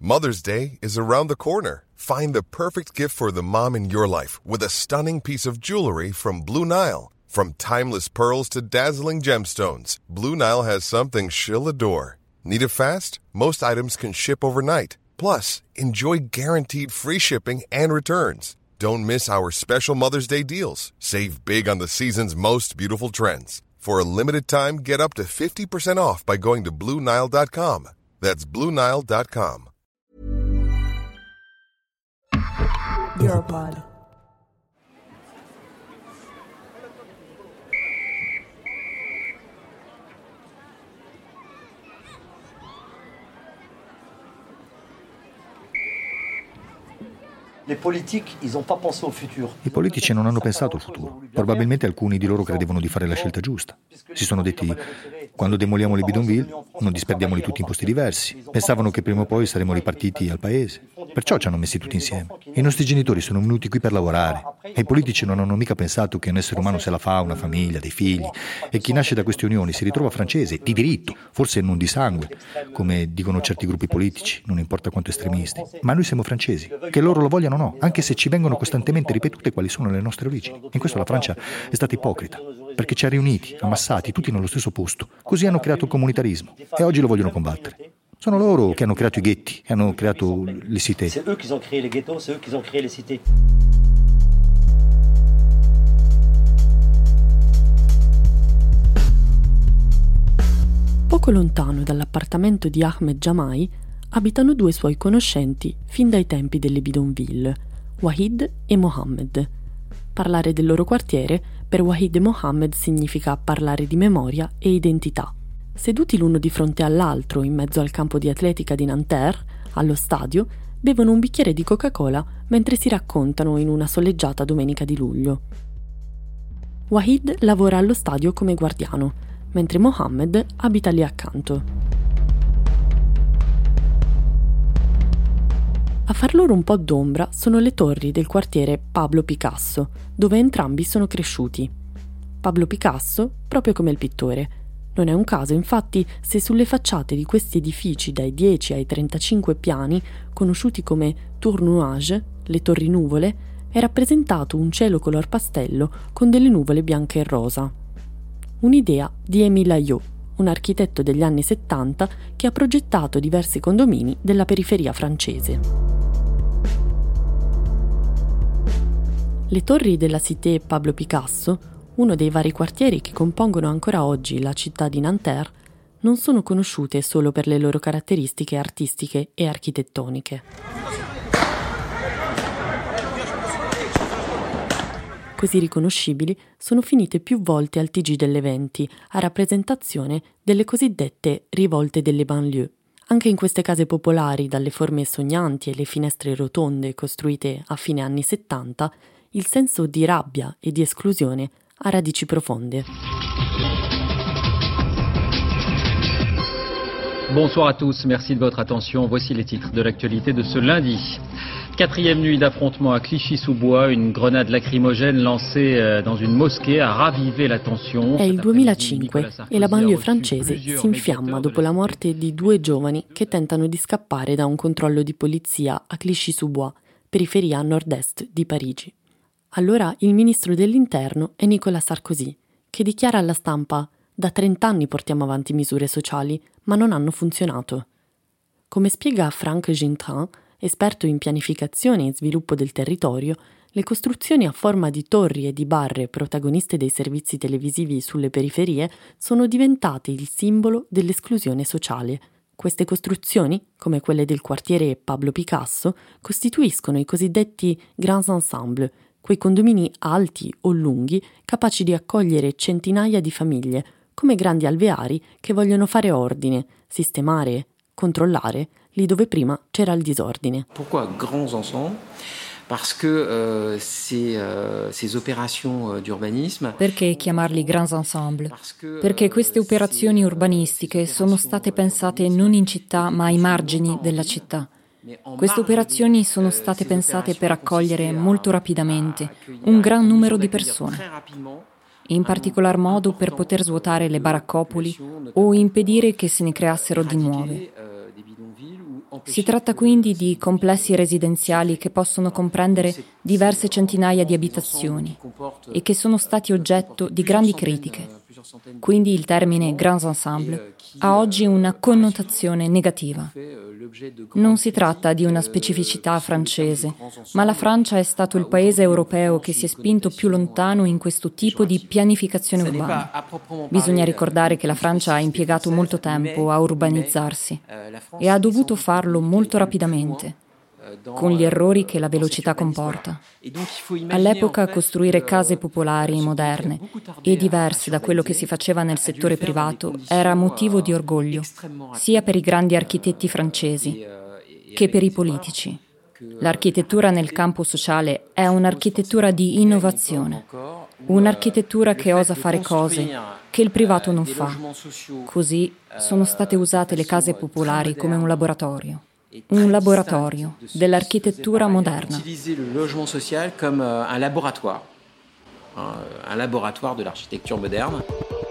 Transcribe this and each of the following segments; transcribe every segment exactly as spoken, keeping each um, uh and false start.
Mother's Day is around the corner. Find the perfect gift for the mom in your life with a stunning piece of jewelry from Blue Nile. From timeless pearls to dazzling gemstones, Blue Nile has something she'll adore. Need it fast? Most items can ship overnight. Plus, enjoy guaranteed free shipping and returns. Don't miss our special Mother's Day deals. Save big on the season's most beautiful trends. For a limited time, get up to fifty percent off by going to Blue Nile dot com. That's Blue Nile dot com. Europod. I politici non hanno pensato al futuro. Probabilmente alcuni di loro credevano di fare la scelta giusta. Si sono detti: quando demoliamo le bidonville, non disperdiamoli tutti in posti diversi. Pensavano che prima o poi saremmo ripartiti al paese. Perciò ci hanno messi tutti insieme. I nostri genitori sono venuti qui per lavorare. E i politici non hanno mica pensato che un essere umano se la fa, una famiglia, dei figli. E chi nasce da queste unioni si ritrova francese, di diritto, forse non di sangue, come dicono certi gruppi politici, non importa quanto estremisti. Ma noi siamo francesi, che loro lo vogliano o no, anche se ci vengono costantemente ripetute quali sono le nostre origini. In questo la Francia è stata ipocrita, perché ci ha riuniti, ammassati, tutti nello stesso posto. Così hanno creato il comunitarismo e oggi lo vogliono combattere. Sono loro che hanno creato i ghetti, che hanno creato le cité. C'est eux qui ont créé les ghettos, c'est eux qui ont créé les cités. Poco lontano dall'appartamento di Ahmed Jamai abitano due suoi conoscenti fin dai tempi delle bidonville, Wahid e Mohammed. Parlare del loro quartiere per Wahid e Mohammed significa parlare di memoria e identità. Seduti l'uno di fronte all'altro in mezzo al campo di atletica di Nanterre, allo stadio, bevono un bicchiere di Coca-Cola mentre si raccontano in una soleggiata domenica di luglio. Wahid lavora allo stadio come guardiano, mentre Mohammed abita lì accanto. A far loro un po' d'ombra sono le torri del quartiere Pablo Picasso, dove entrambi sono cresciuti. Pablo Picasso, proprio come il pittore. Non è un caso, infatti, se sulle facciate di questi edifici dai dieci ai trentacinque piani, conosciuti come tour nuage, le torri nuvole, è rappresentato un cielo color pastello con delle nuvole bianche e rosa. Un'idea di Émile Ayot, un architetto degli anni settanta che ha progettato diversi condomini della periferia francese. Le torri della Cité Pablo Picasso, uno dei vari quartieri che compongono ancora oggi la città di Nanterre, non sono conosciute solo per le loro caratteristiche artistiche e architettoniche. Così riconoscibili sono finite più volte al T G delle venti, a rappresentazione delle cosiddette rivolte delle banlieue. Anche in queste case popolari, dalle forme sognanti e le finestre rotonde costruite a fine anni settanta, il senso di rabbia e di esclusione ha radici profonde. Bonsoir à tous, merci de votre attention. Voici les titres de l'actualité de ce lundi. Quatrième nuit d'affrontement à Clichy-sous-Bois, une grenade lacrymogène lancée dans une mosquée a ravivé la tensione. È il duemilacinque e la banlieue francese si infiamma dopo la morte di due giovani che tentano di scappare da un controllo di polizia a Clichy-sous-Bois, periferia a nord-est di Parigi. Allora il ministro dell'interno è Nicolas Sarkozy, che dichiara alla stampa: da trent'anni portiamo avanti misure sociali, ma non hanno funzionato. Come spiega Franck Gintran, esperto in pianificazione e sviluppo del territorio, le costruzioni a forma di torri e di barre protagoniste dei servizi televisivi sulle periferie sono diventate il simbolo dell'esclusione sociale. Queste costruzioni, come quelle del quartiere Pablo Picasso, costituiscono i cosiddetti grands ensembles, quei condomini alti o lunghi capaci di accogliere centinaia di famiglie, come grandi alveari che vogliono fare ordine, sistemare, controllare lì dove prima c'era il disordine. Pourquoi grands ensembles? Parce que euh, ces, euh, ces opérations d'urbanisme. Perché chiamarli grands ensembles? Perché queste operazioni urbanistiche sono state pensate non in città ma ai margini della città. Queste operazioni sono state pensate per accogliere molto rapidamente un gran numero di persone, in particolar modo per poter svuotare le baraccopoli o impedire che se ne creassero di nuove. Si tratta quindi di complessi residenziali che possono comprendere diverse centinaia di abitazioni e che sono stati oggetto di grandi critiche. Quindi il termine Grands Ensembles ha oggi una connotazione negativa. Non si tratta di una specificità francese, ma la Francia è stato il paese europeo che si è spinto più lontano in questo tipo di pianificazione urbana. Bisogna ricordare che la Francia ha impiegato molto tempo a urbanizzarsi e ha dovuto farlo molto rapidamente, con gli errori che la velocità comporta. All'epoca costruire case popolari moderne e diverse da quello che si faceva nel settore privato era motivo di orgoglio, sia per i grandi architetti francesi che per i politici. L'architettura nel campo sociale è un'architettura di innovazione, un'architettura che osa fare cose che il privato non fa. Così sono state usate le case popolari come un laboratorio. Un laboratorio dell'architettura moderna. Utiliser le logement social comme un laboratoire, un laboratoire de l'architecture moderne.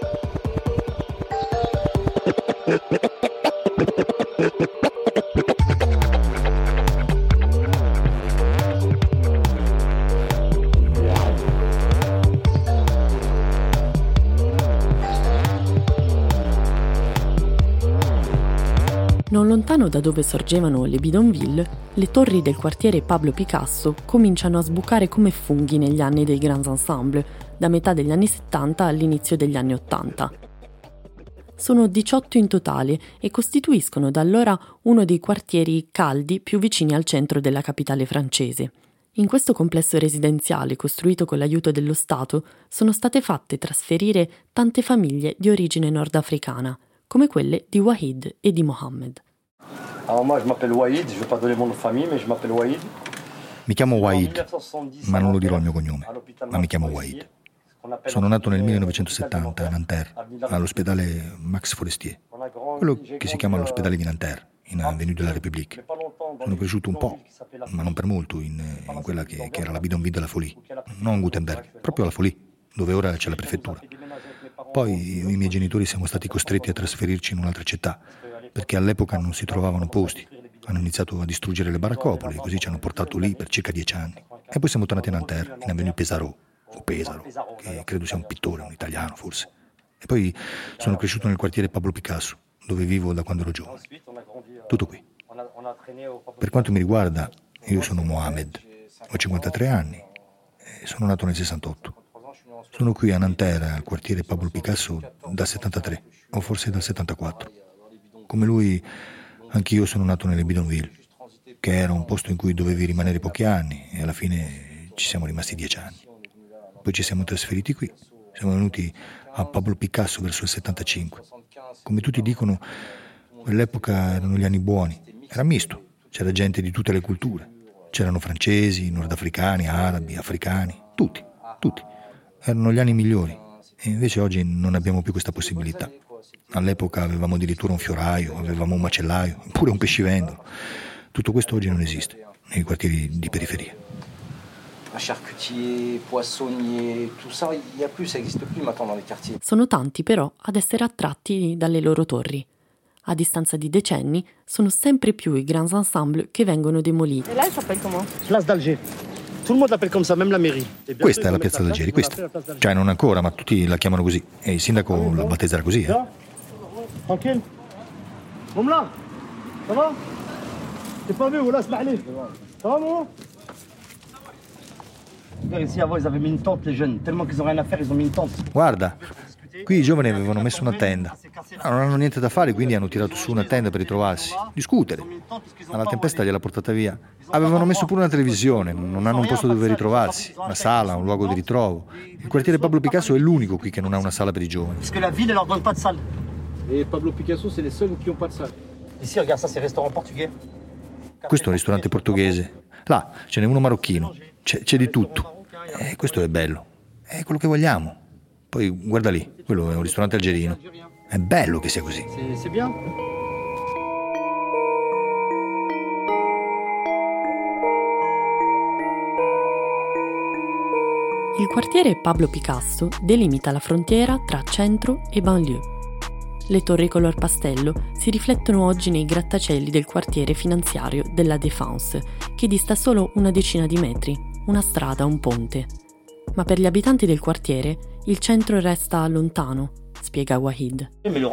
Non lontano da dove sorgevano le bidonville, le torri del quartiere Pablo Picasso cominciano a sbucare come funghi negli anni dei Grands Ensembles, da metà degli anni settanta all'inizio degli anni ottanta. Sono diciotto in totale e costituiscono da allora uno dei quartieri caldi più vicini al centro della capitale francese. In questo complesso residenziale costruito con l'aiuto dello Stato sono state fatte trasferire tante famiglie di origine nordafricana, come quelle di Wahid e di Mohammed. Mi chiamo Wahid, ma non lo dirò il mio cognome, ma mi chiamo Wahid. Sono nato nel millenovecentosettanta a Nanterre, all'ospedale Max Forestier, quello che si chiama l'ospedale di Nanterre, in Avenue de la République. Sono cresciuto un po', ma non per molto, in, in quella che, che era la bidonville della Folie, non Gutenberg, proprio la Folie, dove ora c'è la prefettura. Poi i miei genitori siamo stati costretti a trasferirci in un'altra città, perché all'epoca non si trovavano posti. Hanno iniziato a distruggere le baraccopole, così ci hanno portato lì per circa dieci anni. E poi siamo tornati a Nanterre, in Avenue Pesaro, o Pesaro, che credo sia un pittore, un italiano forse. E poi sono cresciuto nel quartiere Pablo Picasso, dove vivo da quando ero giovane. Tutto qui. Per quanto mi riguarda, io sono Mohammed, ho cinquantatré anni e sono nato nel sessantotto. Sono qui a Nanterre, al quartiere Pablo Picasso, dal settantatré, o forse dal settantaquattro. Come lui, anch'io sono nato nelle bidonville, che era un posto in cui dovevi rimanere pochi anni, e alla fine ci siamo rimasti dieci anni. Poi ci siamo trasferiti qui, siamo venuti a Pablo Picasso verso il settantacinque. Come tutti dicono, quell'epoca erano gli anni buoni, era misto, c'era gente di tutte le culture, c'erano francesi, nordafricani, arabi, africani, tutti, tutti. Erano gli anni migliori e invece oggi non abbiamo più questa possibilità. All'epoca avevamo addirittura un fioraio, avevamo un macellaio, pure un pescivendolo. Tutto questo oggi non esiste nei quartieri di periferia. Charcutier, poissonnier, tout ça, il n'y a plus, ça n'existe plus maintenant dans les quartiers. Sono tanti però ad essere attratti dalle loro torri. A distanza di decenni sono sempre più i Grands Ensembles che vengono demoliti. E là, s'appelle comment? Place d'Alger. Tout le monde l'appelle comme ça, même la mairie. Questa è la piazza d'Algeri, questa. Cioè non ancora, ma tutti la chiamano così. E il sindaco la battezzerà così, eh? Tranquille. Moum là. Ça va? T'es pas vu, là, smahli. Ça va, mon? Ici, avant, ils avaient mis une tente, les jeunes. Tellement qu'ils n'ont rien à faire, ils ont mis une tente. Guarda, qui i giovani avevano messo una tenda. Non hanno niente da fare, quindi hanno tirato su una tenda per ritrovarsi, discutere. Ma la tempesta gliel'ha portata via. Avevano messo pure una televisione, non hanno un posto dove ritrovarsi, una sala, un luogo di ritrovo. Il quartiere Pablo Picasso è l'unico qui che non ha una sala per i giovani. Parce que la ville, elle leur donne pas de salle. Et Pablo Picasso, c'est les seuls qui n'ont pas de salle. Ici, regarde, ça, c'est restaurant portugais. Questo è un ristorante portoghese. Là ce n'è uno marocchino. C'è, c'è di tutto. E questo è bello. È quello che vogliamo. Poi guarda lì, quello è un ristorante algerino. È bello che sia così. C'est, c'est bien. Il quartiere Pablo Picasso delimita la frontiera tra centro e banlieue. Le torri color pastello si riflettono oggi nei grattacieli del quartiere finanziario della Défense, che dista solo una decina di metri, una strada, un ponte. Ma per gli abitanti del quartiere il centro resta lontano, spiega Wahid.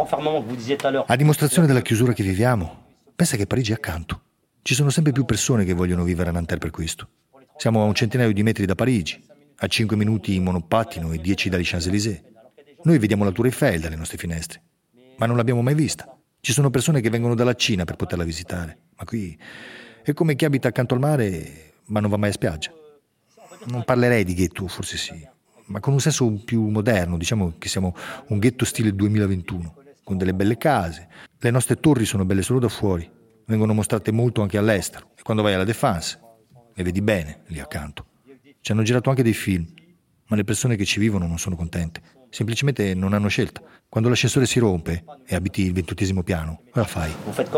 A dimostrazione della chiusura che viviamo, pensa che Parigi è accanto. Ci sono sempre più persone che vogliono vivere a Nanterre per questo. Siamo a un centinaio di metri da Parigi, a cinque minuti in monopattino e dieci dagli Champs-Élysées. Noi vediamo la Tour Eiffel dalle nostre finestre, ma non l'abbiamo mai vista. Ci sono persone che vengono dalla Cina per poterla visitare, ma qui è come chi abita accanto al mare ma non va mai a spiaggia. Non parlerei di ghetto, forse sì, ma con un senso più moderno, diciamo che siamo un ghetto stile duemilaventuno, con delle belle case. Le nostre torri sono belle solo da fuori, vengono mostrate molto anche all'estero, e quando vai alla Défense le vedi bene lì accanto. Ci hanno girato anche dei film, ma le persone che ci vivono non sono contente, semplicemente non hanno scelta. Quando l'ascensore si rompe e abiti il ventottesimo piano, cosa fai?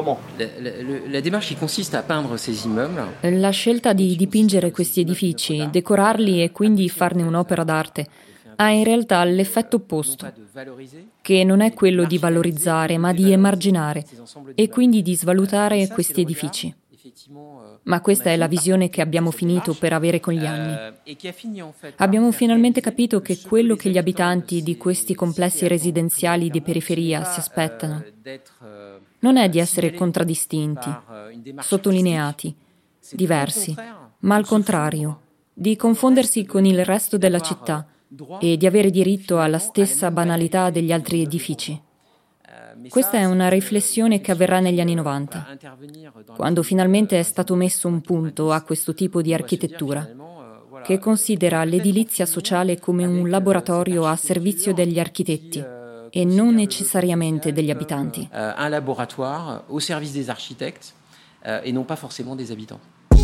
La démarche consiste a peindre ces immeubles. La scelta di dipingere questi edifici, decorarli e quindi farne un'opera d'arte ha in realtà l'effetto opposto, che non è quello di valorizzare, ma di emarginare e quindi di svalutare questi edifici. Ma questa è la visione che abbiamo finito per avere con gli anni. Abbiamo finalmente capito che quello che gli abitanti di questi complessi residenziali di periferia si aspettano non è di essere contraddistinti, sottolineati, diversi, ma al contrario, di confondersi con il resto della città e di avere diritto alla stessa banalità degli altri edifici. Questa è una riflessione che avverrà negli anni novanta, quando finalmente è stato messo un punto a questo tipo di architettura, che considera l'edilizia sociale come un laboratorio a servizio degli architetti e non necessariamente degli abitanti. Un laboratoire au service des architectes et non pas forcément des habitants.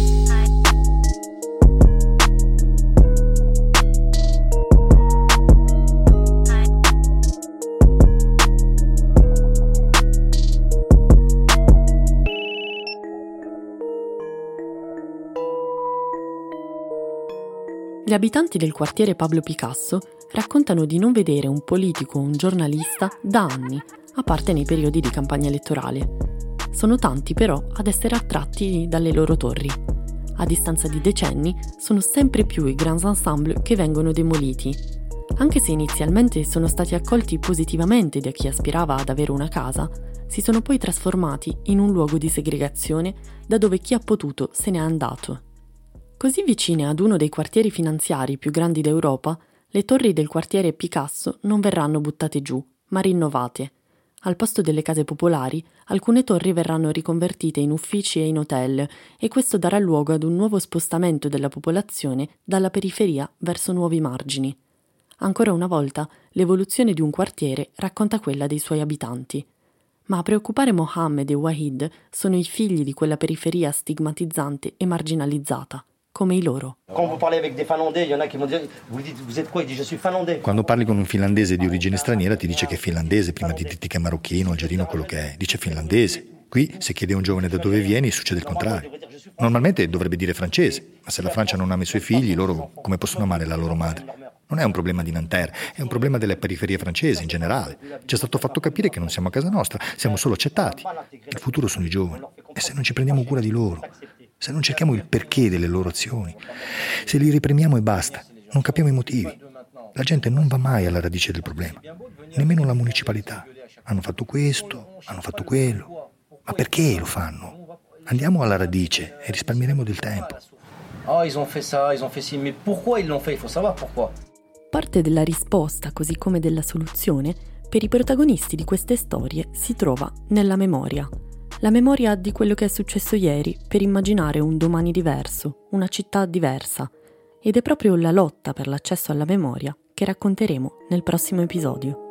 Gli abitanti del quartiere Pablo Picasso raccontano di non vedere un politico o un giornalista da anni, a parte nei periodi di campagna elettorale. Sono tanti però ad essere attratti dalle loro torri. A distanza di decenni sono sempre più i grands ensemble che vengono demoliti. Anche se inizialmente sono stati accolti positivamente da chi aspirava ad avere una casa, si sono poi trasformati in un luogo di segregazione da dove chi ha potuto se n'è andato. Così vicine ad uno dei quartieri finanziari più grandi d'Europa, le torri del quartiere Picasso non verranno buttate giù, ma rinnovate. Al posto delle case popolari, alcune torri verranno riconvertite in uffici e in hotel, e questo darà luogo ad un nuovo spostamento della popolazione dalla periferia verso nuovi margini. Ancora una volta, l'evoluzione di un quartiere racconta quella dei suoi abitanti. Ma a preoccupare Mohammed e Wahid sono i figli di quella periferia stigmatizzante e marginalizzata, come i loro. Quando parli con un finlandese di origine straniera ti dice che è finlandese prima di dirti che è marocchino, algerino, quello che è. Dice finlandese. Qui, se chiede a un giovane da dove vieni, succede il contrario. Normalmente dovrebbe dire francese, ma se la Francia non ama i suoi figli, loro come possono amare la loro madre? Non è un problema di Nanterre, è un problema delle periferie francesi in generale. Ci è stato fatto capire che non siamo a casa nostra, siamo solo accettati. Il futuro sono i giovani. E se non ci prendiamo cura di loro, se non cerchiamo il perché delle loro azioni, se li reprimiamo e basta, non capiamo i motivi. La gente non va mai alla radice del problema, nemmeno la municipalità. Hanno fatto questo, hanno fatto quello. Ma perché lo fanno? Andiamo alla radice e risparmieremo del tempo. Oh, ils ont fait ça, ils ont fait ci, mais pourquoi ils l'ont fait? Il faut savoir pourquoi. Parte della risposta, così come della soluzione, per i protagonisti di queste storie si trova nella memoria. La memoria di quello che è successo ieri per immaginare un domani diverso, una città diversa. Ed è proprio la lotta per l'accesso alla memoria che racconteremo nel prossimo episodio.